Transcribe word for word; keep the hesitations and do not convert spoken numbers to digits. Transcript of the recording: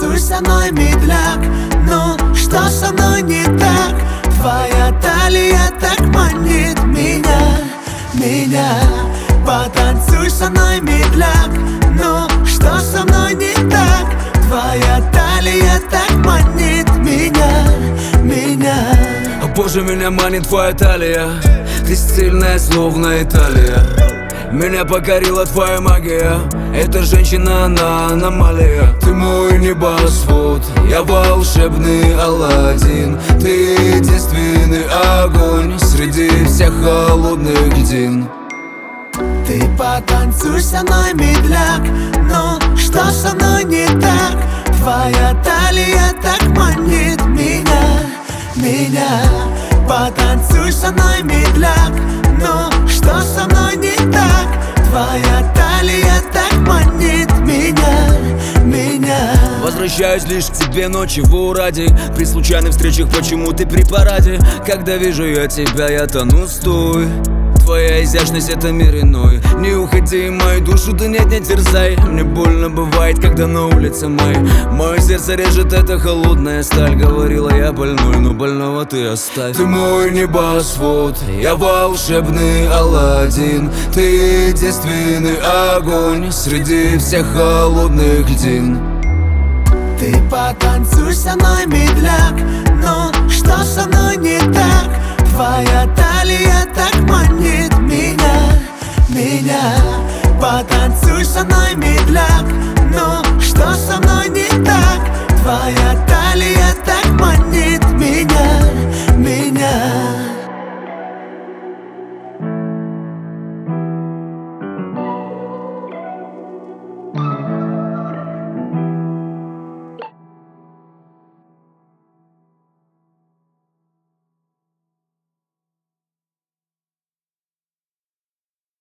Потанцуй со мной, медляк. Ну, что со мной не так? Твоя талия так манит меня, меня. Потанцуй со мной, медляк. Ну, что со мной не так? Твоя талия так манит меня, меня. О боже, меня манит твоя талия. Ты стильная, словно Италия. Меня покорила твоя магия. Эта женщина, она аномалия. Ты мой небосвод, я волшебный Аладдин. Ты единственный огонь среди всех холодных льдин. Ты потанцуй со мной, медляк. Ну, что со мной не так? Твоя талия так манит меня, меня. Потанцуй со мной, медляк. Ну, что со мной не так? Твоя талия так манит меня, меня. Возвращаюсь лишь к тебе ночью ради. При случайных встречах почему ты при параде? Когда вижу я тебя, я тону, стой. Твоя изящность — это мир иной. Не уходи, мою душу ты нет, не терзай. Мне больно бывает, когда на улице май. Мое сердце режет эта холодная сталь. Говорила я больной, но больного ты оставь. Ты мой небосвод, я волшебный Аладдин. Ты единственный огонь среди всех холодных льдин. Ты потанцуй со мной, медляк. Ну,